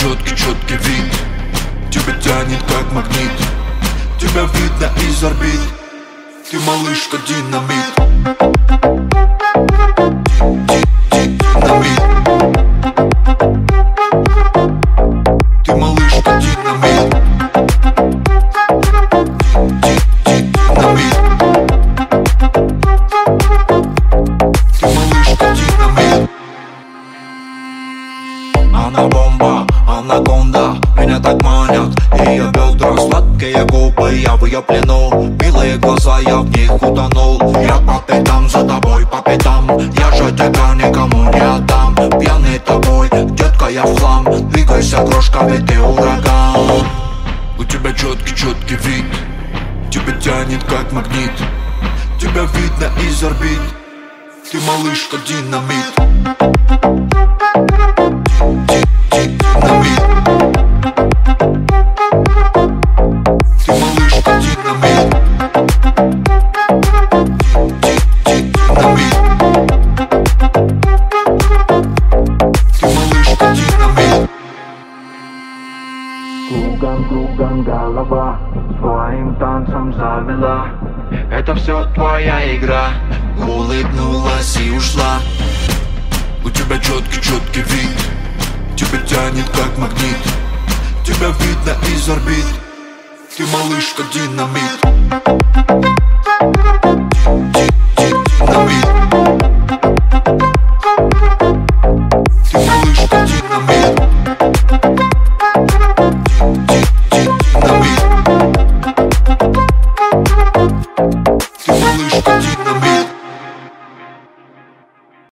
четкий вид. Тебя тянет как магнит, тебя видно из орбит. Ты малышка динамит. Динамит. Ты малышка динамит. Динамит. Ты малышка динамит. Она бомба, анаконда, меня так манят ее бедра, сладкие губы, я в ее плену. Милые глаза, я в них утонул. Я по пятам за тобой, по пятам. Я же тебя никому не отдам. Пьяный тобой, детка, я в хлам. Двигайся, крошка, ведь ты ураган. У тебя четкий вид, тебя тянет как магнит. Тебя видно из орбит. Ты малышка динамит. Динамит. Ты малышка динамит. Динамит. Ты малышка динамит. Кругом голова своим танцем завела. Это все твоя игра. Улыбнулась и ушла. У тебя четкий вид, тебя тянет как магнит. Тебя видно из орбит. Ты малышка динамит.